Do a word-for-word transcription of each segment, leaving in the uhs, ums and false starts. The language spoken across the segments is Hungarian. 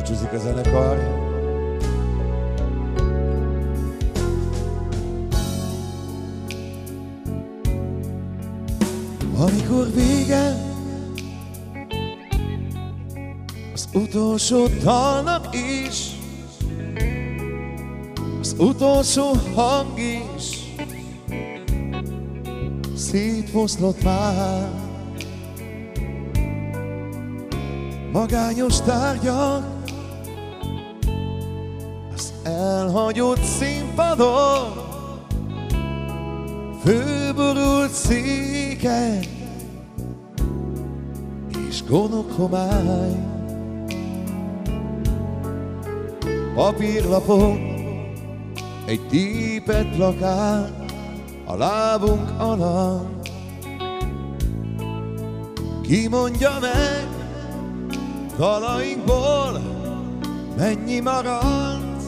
búcsúzik a zenekar. Amikor vége az utolsó dalnak is, az utolsó hang is szétfoszlott már. Magányos tárgyak az elhagyott színpadon, fölborult székek és gondok homály. Papírlapok, egy tépett plakát a lábunk alatt. Ki mondja meg, dalainkból mennyi maradt?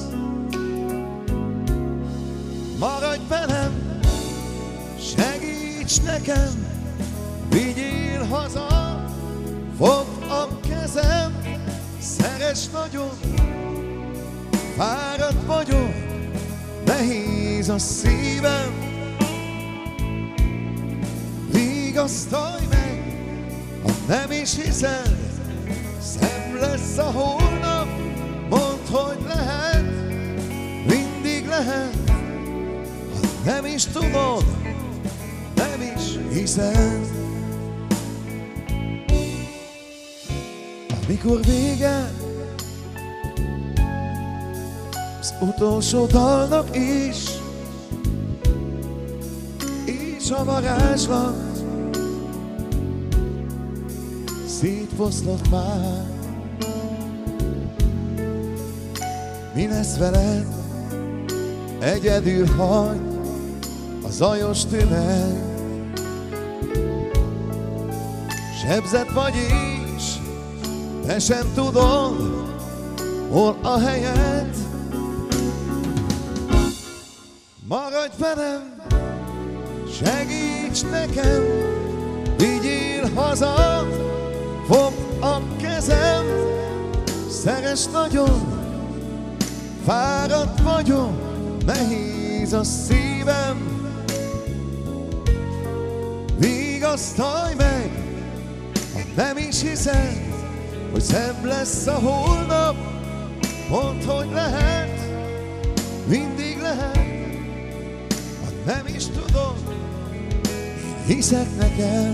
Maradj velem, segíts nekem, vigyél haza, fogd a kezem, szeress nagyon, fáradt vagyok, nehéz a szívem. Vigasztalj meg, ha nem is hiszed, szebb lesz a holnap, mondd, hogy lehet, mindig lehet. Ha nem is tudod, nem is hiszed. Amikor vége az utolsó dalnak is, és a varázslat szétfoszlott már. Mi lesz veled? Egyedül hagy a zajos tömeg. Sebzett vagy is, te sem tudod, hol a helyed. Maradj velem, segíts nekem, vigyél haza, fogd a kezem, szeress nagyon, fáradt vagyok, nehéz a szívem. Vigasztalj meg, ha nem is hiszed, hogy szebb lesz a holnap, mondd, hogy lehet, mindig lehet. Ha nem is tudod, én hiszek neked.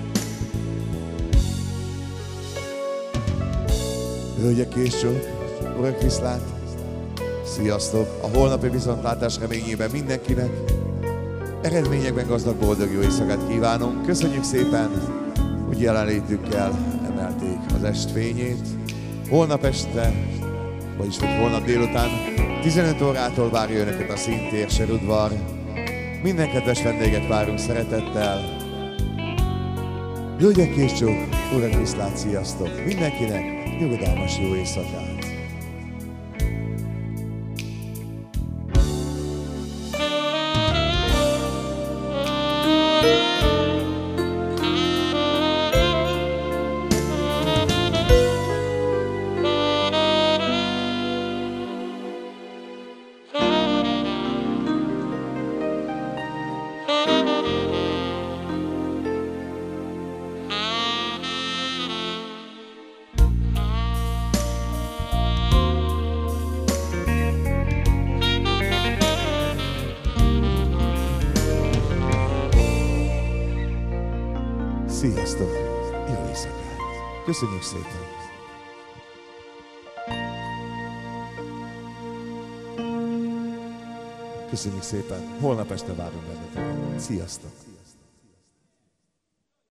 Hölgyek és csók, urak viszlát, sziasztok! A holnapi viszontlátás reményében mindenkinek eredményekben gazdag, boldog jó éjszakát kívánom. Köszönjük szépen, hogy jelenlétükkel emelték az est fényét. Holnap este, vagyis hogy holnap délután tizenöt órától várja önöket a Színtér Serudvar. Minden kedves vendéget várunk szeretettel. Hölgyek és csók, urak viszlát, sziasztok! Mindenkinek nyugodalmas jó éjszakát! Sziasztok! Jó éjszakát! Köszönjük szépen! Köszönjük szépen! Holnap este várunk benneteket! Sziasztok!